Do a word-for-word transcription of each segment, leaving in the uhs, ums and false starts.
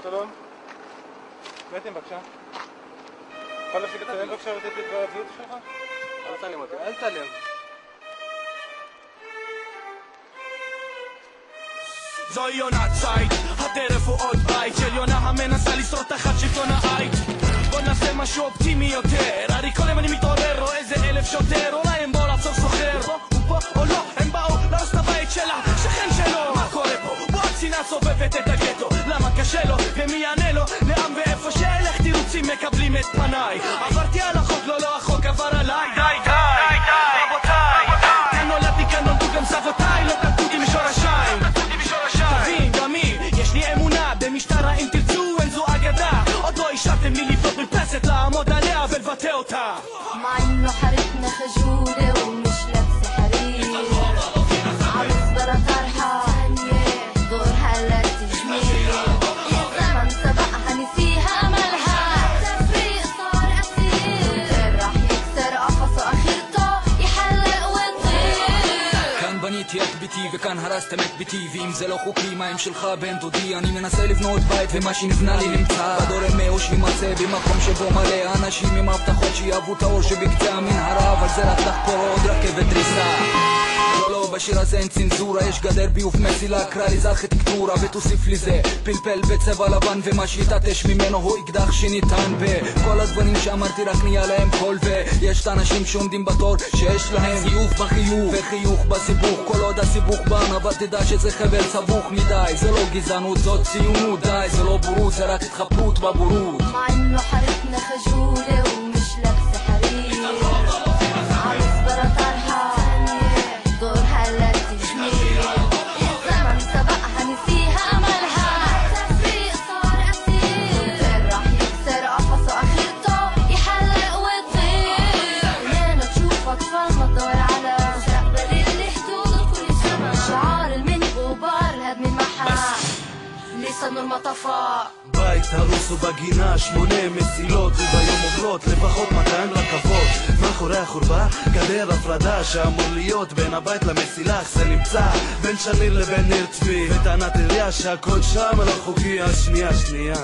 שלום. מתם בבקשה. יכול להפסיק לצלם בבקשה ולתת לי את הווידאו שלך? אל תצלם אותי, אל תצלם. זוהי יונת צייד, הטרף הוא עוד בית של יונה המנסה לשרוד תחת שלטון העית. בוא נעשה משהו אופטימי יותר, הרי כל יום אני מתעורר, רואה איזה אלף שוטר, אולי הם באו לעצור סוחר, הוא פה או לא, הם באו להרוס את הבית שלה, שכן שלו. מה קורה פה? בוא הצינה סובבת את הגטו, למה קשה לו ומי יענה לו, לאן ואיפה שאלך תירוצים מקבלים את פניי. עברתי על החוק, לא לא החוק עבר עליי. די די די רבותיי, כאן נולדתי, כאן נולדו גם סבותיי, לא קלטותי משורשיים. תבין גם היא, יש לי אמונה במשטרה, אם תרצו אין זו אגדה, עוד לא השארתם לי לבנות מרפסת לעמוד עליה ולבטא אותה. معي حارتنا خجولة ومش لابسة حرير عروس بلا طرحة دورها لا تجميل الزمن سبقها نسيها أملها التفريق صار أسير راح يكسر قفصه آخرته يحلق ويطير. כאן בניתי את ביתי וכאן הרסתם את ביתי, ואם זה לא חוקי מה עם שלך בן דודי? אני מנסה לבנות בית ומה שנבנה לי נמצא בדור אמי או שימצא במקום שבו מלא אנשים עם הבטחות שיאהבו את האור שבקצה המנהרה, אבל זה רק לחפור עוד רכבת דריסה. לא לא, בשיר הזה אין צנזורה, יש גדר ביוב מסילה, קרא לי זה ארכיטקטורה ותוסיף לי זה פלפל בצבע לבן, ומה שיתעטש ממנו הוא אקדח שניתן בכל הדברים שאמרתי רק נהיה להם קול, ויש את האנשים שעומדים בתור שיש להם חיוך בחיוך וחיוך בסיבוך, כל עוד הסיבוך בן, אבל תדע שזה חבל סבוך מדי, זה לא גזענות זאת ציונות, די זה לא בורות, זה רק התחפרות בבורות. معي حارتنا خجولة ومش لابسة حرير عروس بلا طرحة دورها لا تجميل الزمن سبقها نسيها أملها التفريق صار أسير راح يكسر قفصه آخرته يحلق ويطير. لينا تشوف أطفال ما تدور على مستقبل اللي حدوده كل سما شعار المن غبار الهدم المحا لسه نور ما طفى. בית הרוס ובגינה שמונה מסילות, וביום עוברות לפחות מאתיים רכבות. מאחורי החורבה גדר הפרדה שאמור להיות בין הבית למסילה, אך זה נמצא בין שניר לבין ניר צבי, וטענת עירייה שהכל שם לא חוקי. השנייה שנייה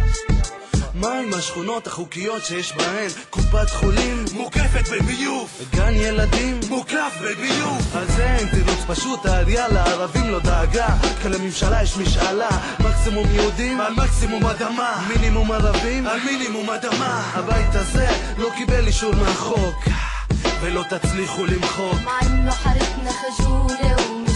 מה עם השכונות החוקיות שיש בהן קופת חולים מוקפת בביוב, גן ילדים מוקף בביוב? אז אין תירוץ פשוט, העירייה לערבים לא דאגה, כי לממשלה יש משאלה, מקסימום יהודים על מקסימום אדמה, מינימום ערבים על מינימום אדמה. הבית הזה לא קיבל אישור מהחוק ולא תצליחו למחוק. معي حارتنا خجولة ومش